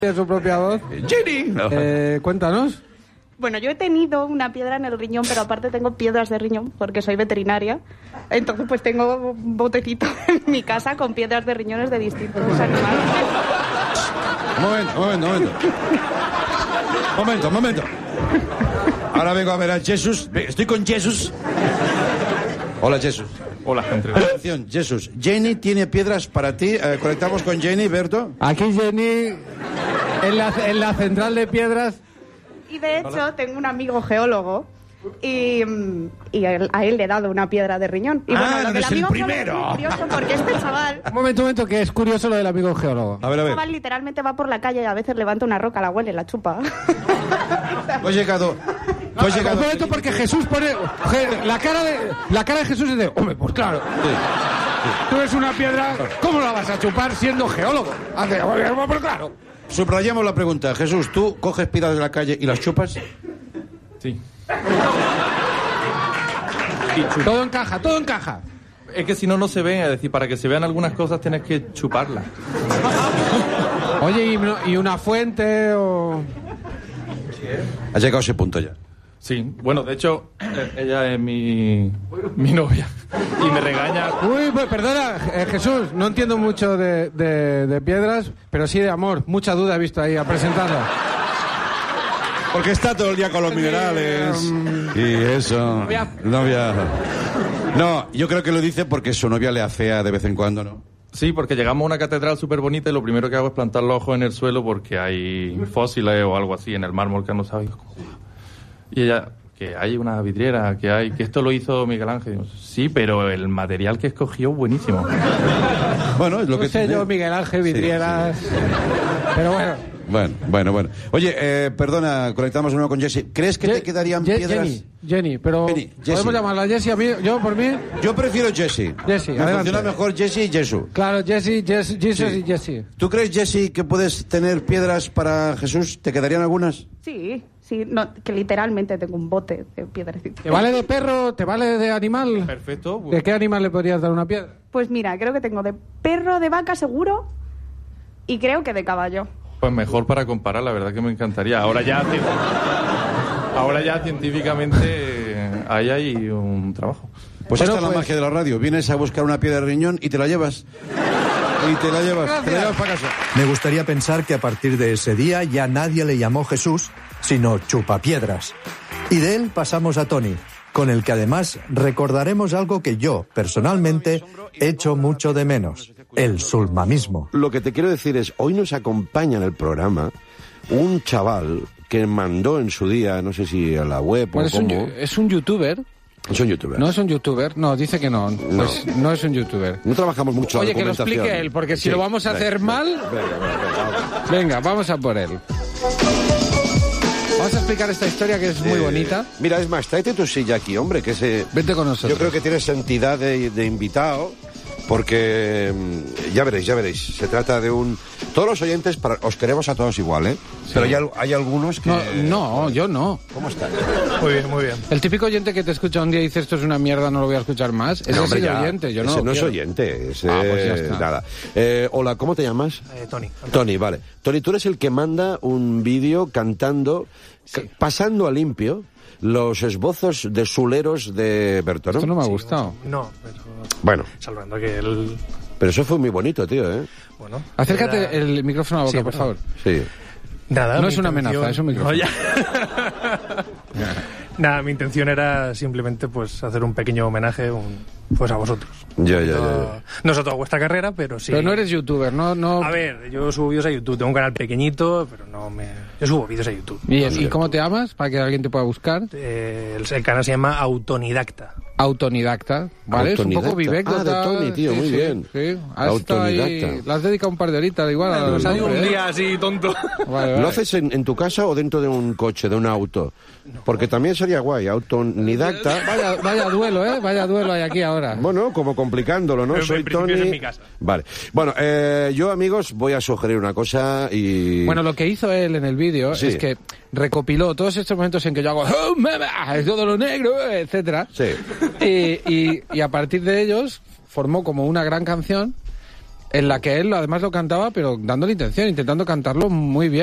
su propia voz. Jenny. Cuéntanos. Bueno, yo he tenido una piedra en el riñón, pero aparte tengo piedras de riñón porque soy veterinaria. Entonces, pues tengo un botecito en mi casa con piedras de riñones de distintos animales. Momento. Ahora vengo a ver a Jesús. Estoy con Jesús. Hola, Jesús. Hola, gente. Atención, Jesús. Jenny tiene piedras para ti. Conectamos con Jenny, Berto. Aquí Jenny, en la central de piedras. Y de hecho, tengo un amigo geólogo y a él le he dado una piedra de riñón. Y bueno, lo del amigo geólogo es muy curioso porque este chaval... Un momento, que es curioso lo del amigo geólogo. A ver. Este chaval literalmente va por la calle y a veces levanta una roca, la huele, la chupa. Pues llegado. Un momento, porque Jesús pone... La cara de Jesús es de... Hombre, pues claro. Sí. Tú eres una piedra, ¿cómo la vas a chupar siendo geólogo? Pues claro. Subrayamos la pregunta. Jesús, ¿tú coges piedras de la calle y las chupas? Sí. Todo encaja. Es que si no se ven, es decir, para que se vean algunas cosas tienes que chuparlas. Oye, ¿y una fuente o...? Ha llegado a ese punto ya. Sí, bueno, de hecho, ella es mi novia y me regaña. Uy, pues, perdona, Jesús, no entiendo mucho de piedras, pero sí de amor. Mucha duda he visto ahí a presentarla. Porque está todo el día con los minerales y eso. Novia. No, yo creo que lo dice porque su novia le afea de vez en cuando, ¿no? Sí, porque llegamos a una catedral súper bonita y lo primero que hago es plantar los ojos en el suelo porque hay fósiles o algo así en el mármol que no sabéis. Y ella, que hay una vidriera, que esto lo hizo Miguel Ángel. Sí, pero el material que escogió, buenísimo. Bueno, es lo que sé yo, Miguel Ángel, vidrieras... Sí. Pero bueno. Bueno. Oye, perdona, conectamos uno con Jessy. ¿Crees que te quedarían piedras? Jenny, pero ¿podemos llamarla Jessy? A mí, por mí... Yo prefiero Jessy. Jessy, me funciona mejor Jessy y Jesús. Claro, Jesus y Jessy. ¿Tú crees, Jessy, que puedes tener piedras para Jesús? ¿Te quedarían algunas? Sí, no, que literalmente tengo un bote de piedras. ¿Te vale de perro? ¿Te vale de animal? Perfecto. ¿De qué animal le podrías dar una piedra? Pues mira, creo que tengo de perro, de vaca seguro y creo que de caballo. Pues mejor para comparar, la verdad que me encantaría. Ahora ya científicamente hay un trabajo. Pues esta es la magia de la radio. Vienes a buscar una piedra de riñón y te la llevas. Te la llevas para casa. Me gustaría pensar que a partir de ese día ya nadie le llamó Jesús, sino Chupapiedras. Y de él pasamos a Tony, con el que además recordaremos algo que yo, personalmente, echo mucho de menos: el sulmamismo. Lo que te quiero decir es, hoy nos acompaña en el programa un chaval que mandó en su día, no sé si a la web o cómo... Es un youtuber. Es un youtuber. No es un youtuber, no, dice que no. Pues no es un youtuber. No trabajamos mucho la Oye, que lo explique él, porque si lo vamos a hacer mal... Venga, vamos a por él. Vamos a explicar esta historia que es muy bonita. Mira, es más, tráete tu silla aquí, hombre, que Vente con nosotros. Yo creo que tienes entidad de invitado, porque ya veréis, se trata de un... Todos los oyentes, os queremos a todos igual, ¿eh? Sí. Pero hay algunos que... No, yo no. ¿Cómo estás? Muy bien. El típico oyente que te escucha un día y dice esto es una mierda, no lo voy a escuchar más. Ese es el oyente, yo no. Ese no es oyente, ese... pues ya está. Nada. Hola, ¿cómo te llamas? Tony. Tony, vale. Tony, tú eres el que manda un vídeo cantando, pasando a limpio los esbozos de suleros de Berto, ¿no? Esto no me ha gustado. No, pero... Bueno. Salvando que él... Pero eso fue muy bonito, tío, ¿eh? Bueno. Acércate el micrófono a la boca, por favor. Sí. Nada, no es una amenaza, es un micrófono. No, Nada, mi intención era simplemente pues hacer un pequeño homenaje pues a vosotros. Ya. No sé toda vuestra carrera, pero sí. Pero no eres youtuber, no... A ver, yo subo vídeos a YouTube, tengo un canal pequeñito, pero yo subo vídeos a YouTube. Bien, ¿y cómo te llamas? Para que alguien te pueda buscar. El canal se llama Autonidacta. Autodidacta, ¿vale? Es un poco vivecdota. De Tony, tío, muy bien. Sí. Autodidacta. Le has dedicado un par de horitas igual. Un día así tonto. Vale. ¿Lo haces en tu casa o dentro de un coche, de un auto? Porque también sería guay, autodidacta. Vaya duelo, ¿eh? Vaya duelo hay aquí ahora. Bueno, como complicándolo, ¿no? Pero Soy Tony. en mi casa. Vale. Bueno, yo, amigos, voy a sugerir una cosa y... Bueno, lo que hizo él en el vídeo es que recopiló todos estos momentos en que yo hago ¡oh, mama! ¡Es todo lo negro! Etcétera. Sí. Y a partir de ellos formó como una gran canción en la que él además lo cantaba, pero dando la intención, intentando cantarlo muy bien.